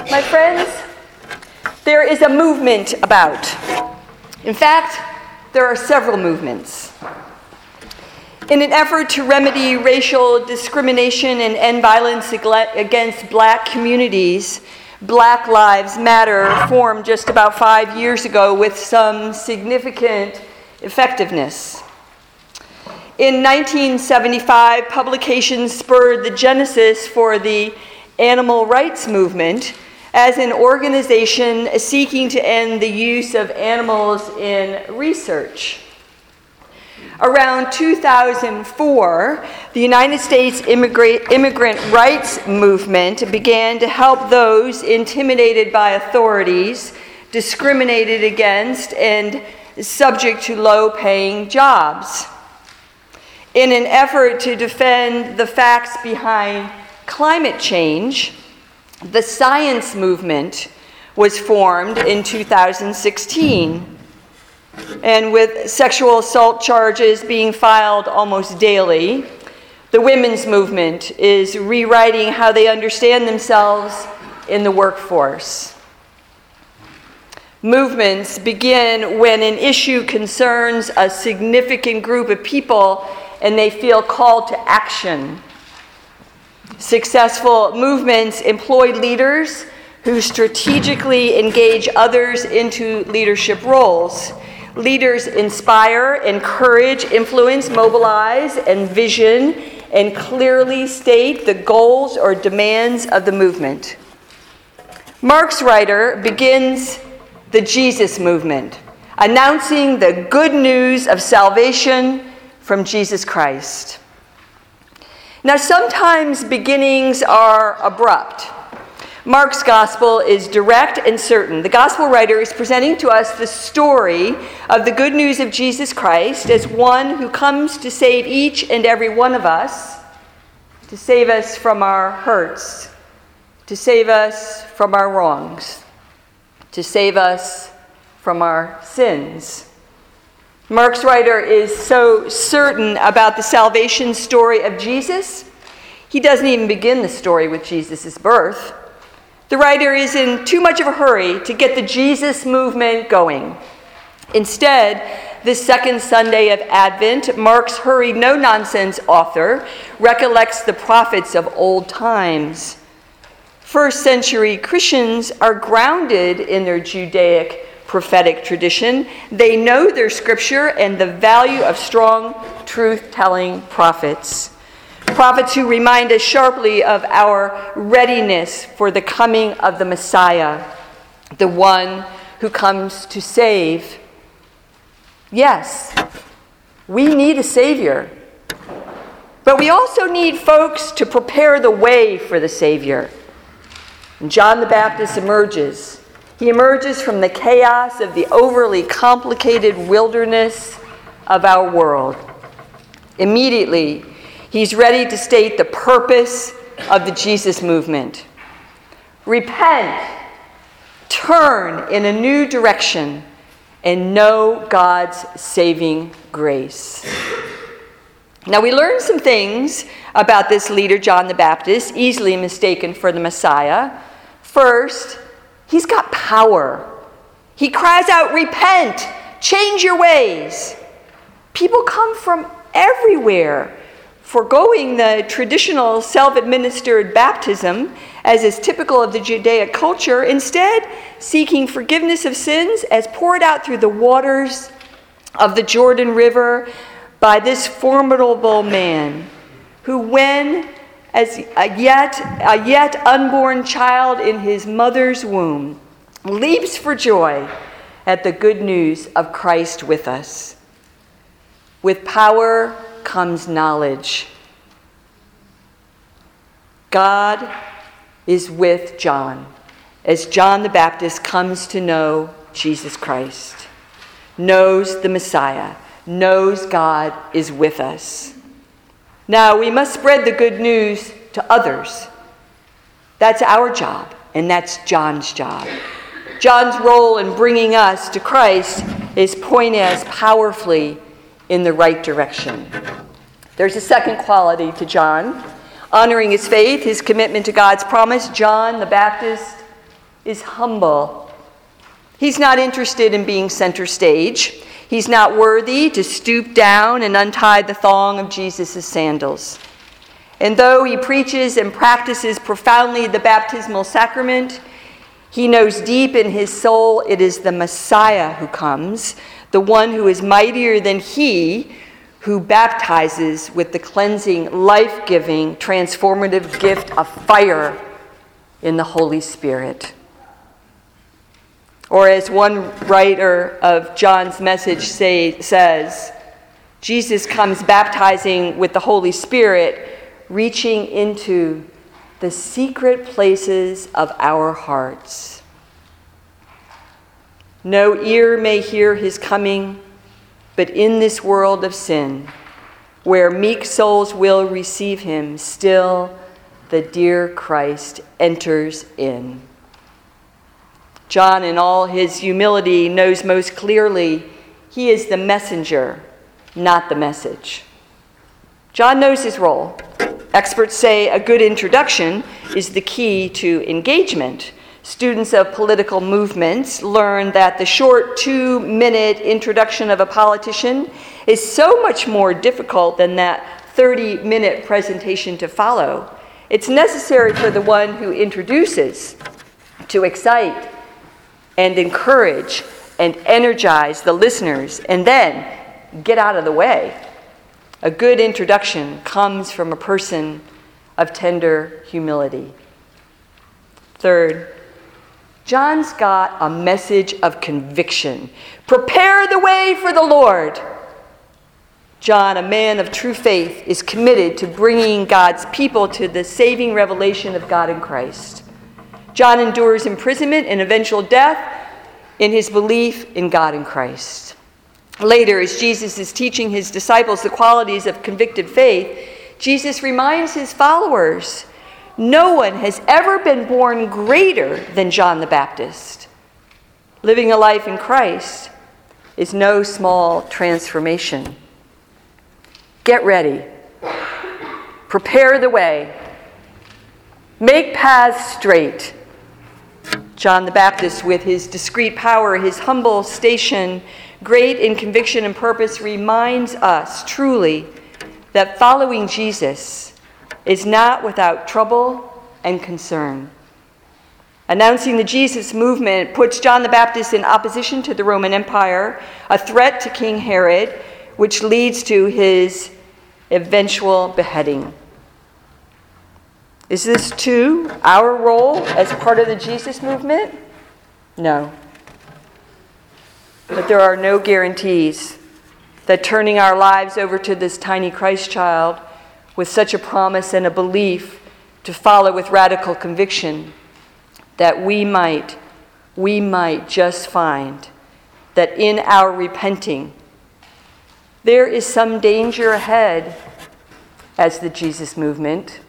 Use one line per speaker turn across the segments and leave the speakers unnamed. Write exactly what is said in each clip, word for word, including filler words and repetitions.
My friends, there is a movement about. In fact, there are several movements. In an effort to remedy racial discrimination and end violence against black communities, Black Lives Matter formed just about five years ago with some significant effectiveness. In nineteen seventy-five, publications spurred the genesis for the animal rights movement as an organization seeking to end the use of animals in research. Around two thousand four, the United States immigrant, immigrant rights movement began to help those intimidated by authorities, discriminated against, and subject to low-paying jobs. In an effort to defend the facts behind climate change, the science movement was formed in two thousand sixteen. And with sexual assault charges being filed almost daily, the women's movement is rewriting how they understand themselves in the workforce. Movements begin when an issue concerns a significant group of people and they feel called to action. Successful movements employ leaders who strategically engage others into leadership roles. Leaders inspire, encourage, influence, mobilize, and vision, and clearly state the goals or demands of the movement. Marx Ryder begins the Jesus movement, announcing the good news of salvation from Jesus Christ. Now, sometimes beginnings are abrupt. Mark's gospel is direct and certain. The gospel writer is presenting to us the story of the good news of Jesus Christ as one who comes to save each and every one of us, to save us from our hurts, to save us from our wrongs, to save us from our sins. Mark's writer is so certain about the salvation story of Jesus, he doesn't even begin the story with Jesus' birth. The writer is in too much of a hurry to get the Jesus movement going. Instead, this second Sunday of Advent, Mark's hurried, no-nonsense author recollects the prophets of old times. First century Christians are grounded in their Judaic prophetic tradition. They know their scripture and the value of strong, truth-telling prophets. Prophets who remind us sharply of our readiness for the coming of the Messiah, the one who comes to save. Yes, we need a Savior, but we also need folks to prepare the way for the Savior. And John the Baptist emerges. He emerges from the chaos of the overly complicated wilderness of our world. Immediately, he's ready to state the purpose of the Jesus movement. Repent, turn in a new direction, and know God's saving grace. Now, we learn some things about this leader, John the Baptist, easily mistaken for the Messiah. First, he's got power. He cries out, repent, change your ways. People come from everywhere, foregoing the traditional self-administered baptism, as is typical of the Judaic culture, instead seeking forgiveness of sins as poured out through the waters of the Jordan River by this formidable man, who, when as a yet, a yet unborn child in his mother's womb, leaps for joy at the good news of Christ with us. With power comes knowledge. God is with John as John the Baptist comes to know Jesus Christ, knows the Messiah, knows God is with us. Now, we must spread the good news to others. That's our job, and that's John's job. John's role in bringing us to Christ is pointing us powerfully in the right direction. There's a second quality to John. Honoring his faith, his commitment to God's promise, John the Baptist is humble. He's not interested in being center stage. He's not worthy to stoop down and untie the thong of Jesus' sandals. And though he preaches and practices profoundly the baptismal sacrament, he knows deep in his soul it is the Messiah who comes, the one who is mightier than he, who baptizes with the cleansing, life-giving, transformative gift of fire in the Holy Spirit. Or as one writer of John's message say, says, Jesus comes baptizing with the Holy Spirit, reaching into the secret places of our hearts. No ear may hear his coming, but in this world of sin, where meek souls will receive him, still the dear Christ enters in. John, in all his humility, knows most clearly he is the messenger, not the message. John knows his role. Experts say a good introduction is the key to engagement. Students of political movements learn that the short two-minute introduction of a politician is so much more difficult than that thirty-minute presentation to follow. It's necessary for the one who introduces to excite and encourage and energize the listeners, and then get out of the way. A good introduction comes from a person of tender humility. Third, John's got a message of conviction. Prepare the way for the Lord. John, a man of true faith, is committed to bringing God's people to the saving revelation of God in Christ. John endures imprisonment and eventual death in his belief in God in Christ. Later, as Jesus is teaching his disciples the qualities of convicted faith, Jesus reminds his followers, no one has ever been born greater than John the Baptist. Living a life in Christ is no small transformation. Get ready. Prepare the way. Make paths straight. John the Baptist, with his discreet power, his humble station, great in conviction and purpose, reminds us truly that following Jesus is not without trouble and concern. Announcing the Jesus movement puts John the Baptist in opposition to the Roman Empire, a threat to King Herod, which leads to his eventual beheading. Is this, too, our role as part of the Jesus movement? No. But there are no guarantees that turning our lives over to this tiny Christ child with such a promise and a belief to follow with radical conviction, that we might, we might just find that in our repenting, there is some danger ahead as the Jesus movement.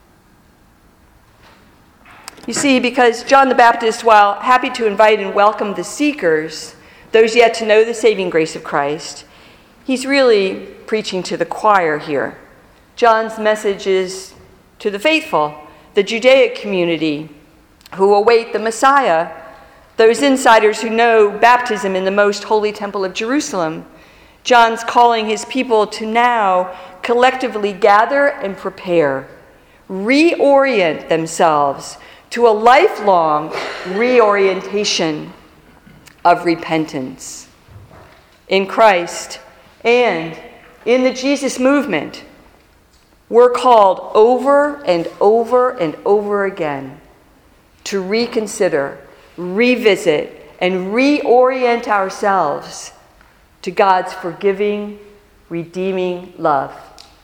You see, because John the Baptist, while happy to invite and welcome the seekers, those yet to know the saving grace of Christ, he's really preaching to the choir here. John's message is to the faithful, the Judaic community who await the Messiah, those insiders who know baptism in the most holy temple of Jerusalem. John's calling his people to now collectively gather and prepare, reorient themselves to a lifelong reorientation of repentance. In Christ and in the Jesus movement, we're called over and over and over again to reconsider, revisit, and reorient ourselves to God's forgiving, redeeming love.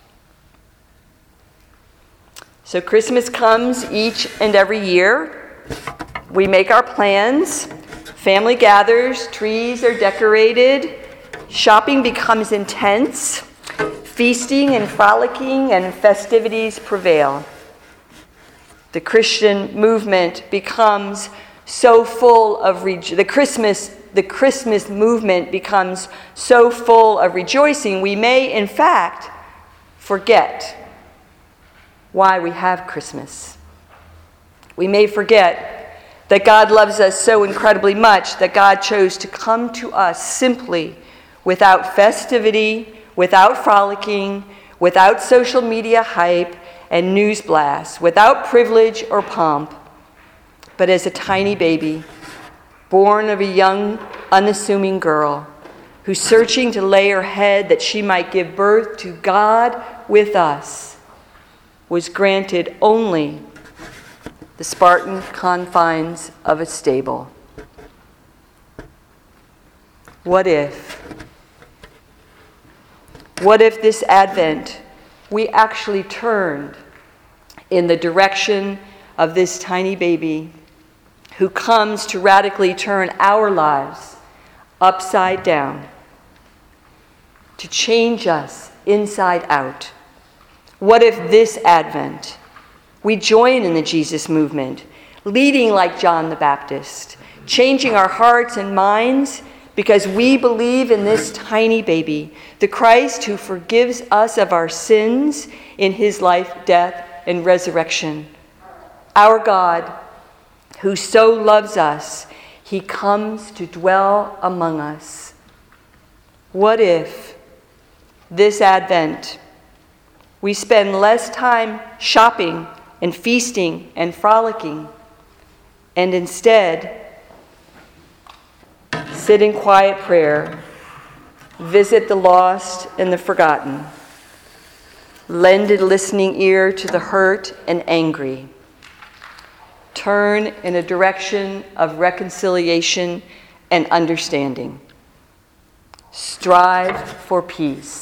So Christmas comes each and every year. We make our plans. Family gathers. Trees are decorated. Shopping becomes intense. Feasting and frolicking and festivities prevail. The Christian movement becomes so full of re- the Christmas the Christmas movement becomes so full of rejoicing, we may in fact forget why we have Christmas. We may forget That God loves us so incredibly much that God chose to come to us simply, without festivity, without frolicking, without social media hype and news blasts, without privilege or pomp, but as a tiny baby, born of a young, unassuming girl, who's searching to lay her head that she might give birth to God with us, was granted only the Spartan confines of a stable. What if, what if this Advent we actually turned in the direction of this tiny baby who comes to radically turn our lives upside down, to change us inside out? What if this Advent we join in the Jesus movement, leading like John the Baptist, changing our hearts and minds because we believe in this tiny baby, the Christ who forgives us of our sins in his life, death, and resurrection. Our God, who so loves us, he comes to dwell among us. What if this Advent we spend less time shopping and feasting and frolicking, and instead sit in quiet prayer, visit the lost and the forgotten, lend a listening ear to the hurt and angry, turn in a direction of reconciliation and understanding, strive for peace?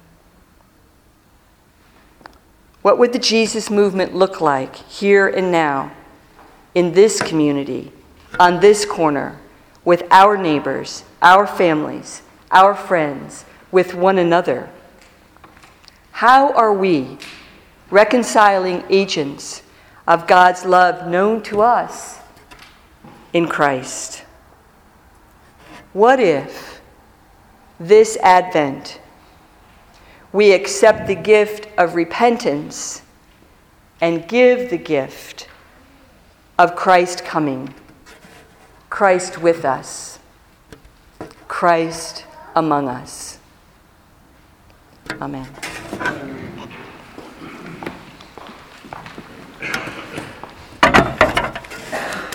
What would the Jesus movement look like here and now, in this community, on this corner, with our neighbors, our families, our friends, with one another? How are we reconciling agents of God's love known to us in Christ? What if this Advent we accept the gift of repentance and give the gift of Christ coming, Christ with us, Christ among us? Amen.